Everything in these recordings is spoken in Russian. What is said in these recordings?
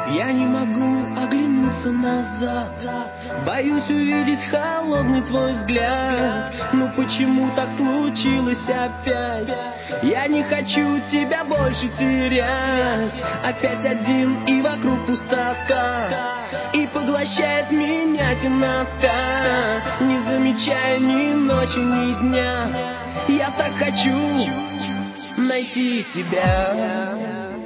Я не могу оглянуться назад, боюсь увидеть холодный твой взгляд. Ну почему так случилось опять? Я не хочу тебя больше терять. Опять один и вокруг пустота, и поглощает меня темнота, не замечая ни ночи, ни дня. Я так хочу найти тебя.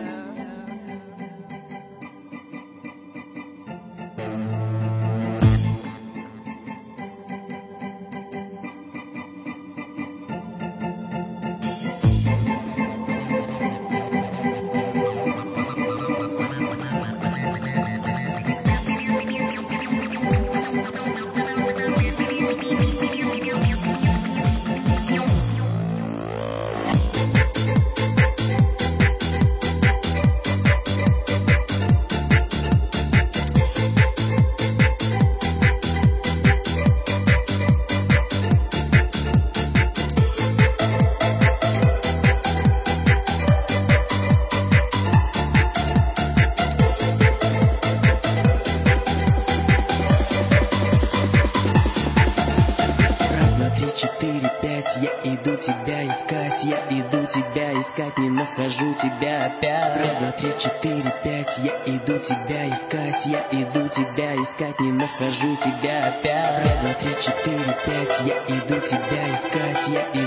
Четыре, пять, я иду тебя искать, я иду тебя искать, не нахожу тебя опять. Раз, два, три, четыре, пять, я иду тебя искать, я иду тебя искать, не нахожу тебя опять. Раз, два, три, четыре, пять, я иду тебя искать, я иду